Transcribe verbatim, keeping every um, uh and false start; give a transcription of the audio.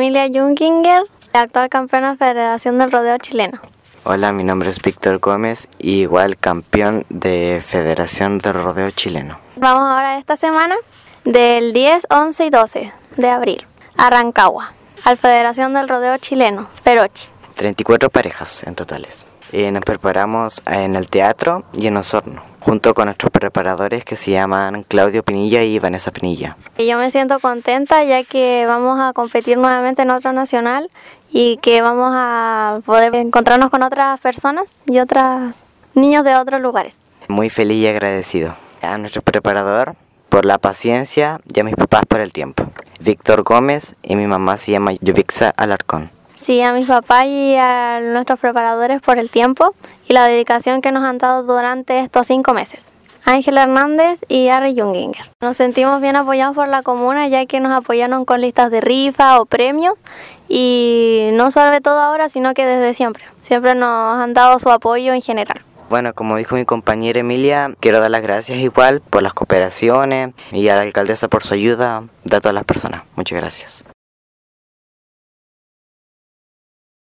Emilia Junginger, actual campeona de Federación del Rodeo Chileno. Hola, mi nombre es Víctor Gómez, igual campeón de Federación del Rodeo Chileno. Vamos ahora esta semana del diez, once y doce de abril a Rancagua, a la Federación del Rodeo Chileno, Ferochi. treinta y cuatro parejas en totales. Eh, nos preparamos en el teatro y en Osorno, junto con nuestros preparadores que se llaman Claudio Pinilla y Vanessa Pinilla. Y yo me siento contenta ya que vamos a competir nuevamente en otro nacional y que vamos a poder encontrarnos con otras personas y otros niños de otros lugares. Muy feliz y agradecido a nuestro preparador por la paciencia y a mis papás por el tiempo. Víctor Gómez y mi mamá se llama Yovixa Alarcón. Sí, a mis papás y a nuestros preparadores por el tiempo y la dedicación que nos han dado durante estos cinco meses. Ángel Hernández y Harry Junginger. Nos sentimos bien apoyados por la comuna ya que nos apoyaron con listas de rifa o premios y no sobre todo ahora sino que desde siempre. Siempre nos han dado su apoyo en general. Bueno, como dijo mi compañera Emilia, quiero dar las gracias igual por las cooperaciones y a la alcaldesa por su ayuda de todas las personas. Muchas gracias.